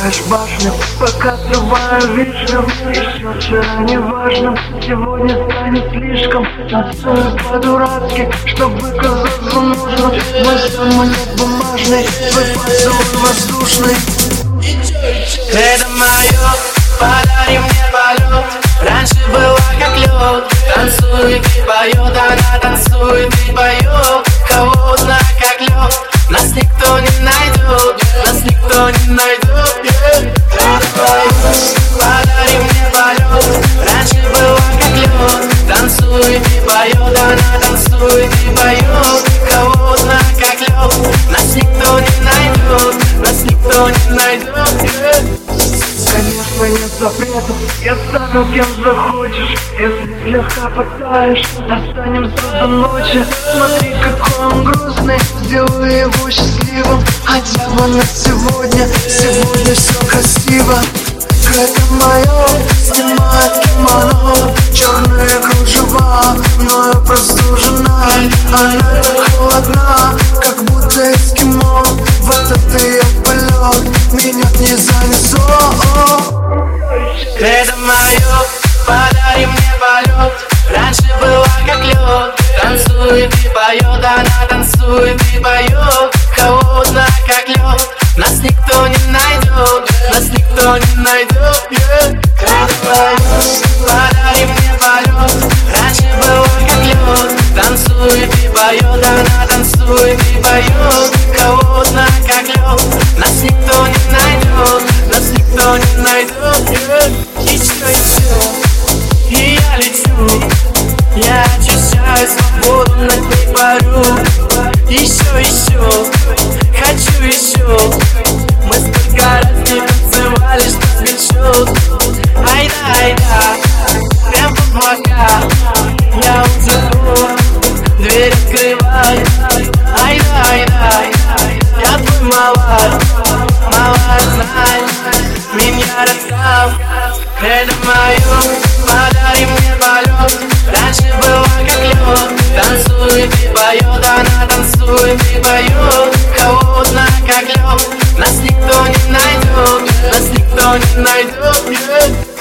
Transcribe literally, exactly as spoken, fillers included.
Строишь башню, пока срываю вишню. Еще вчера не важно, сегодня станет слишком. Танцую по-дурацки, чтобы казаться нужно. Мой самолет бумажный, твой поцелуй воздушный. Это мое, подари мне полет. Раньше была как лед. Танцует и поет, она танцует и поет. Холодно как лед. Нас никто не найдет, нас никто не найдет. Это мое, подари мне полет. Раньше была как лед. Танцует и поет, она танцует и поет. Холодно как лед. Нас никто не найдет, нас никто не найдет. Конечно, нет запретов, я стану кем захочешь. Если слегка подтаешь, останемся до ночи. Смотри, какой он грустный, сделай его счастливым. Хотя бы на сегодня, сегодня все красиво. Это мое, снимает кимоно. Черные кружева, но я простужена. Она так холодна, как будто эскимо. В этот ее полет меня не занесло. Это мое, подари мне полет. Раньше была как лед. Танцует и поет, она танцует и поет. Холодно как лед. Нас никто не найдет, нас никто не найдет. Это мое, подари мне полет. Раньше была как лед. Танцует и поет, она танцует и поет. Холодно как лед. Нас никто не найдет, нас никто не найдет. Еще, еще, и я лечу. Я очищаю свободу, над ней парю. Еще, еще, хочу еще. Мы столько раз не танцевали, что свечет. Айда, айда, прям под бока. Я утеку, дверь открывай. Айда, айда, я твой малай. Малай, знай, меня раскал. Это мое, подари мне полет. Раньше была как лед. Танцует и поет, она танцует и поет. Холодно как лед. Нас никто не найдет, нас никто не найдет.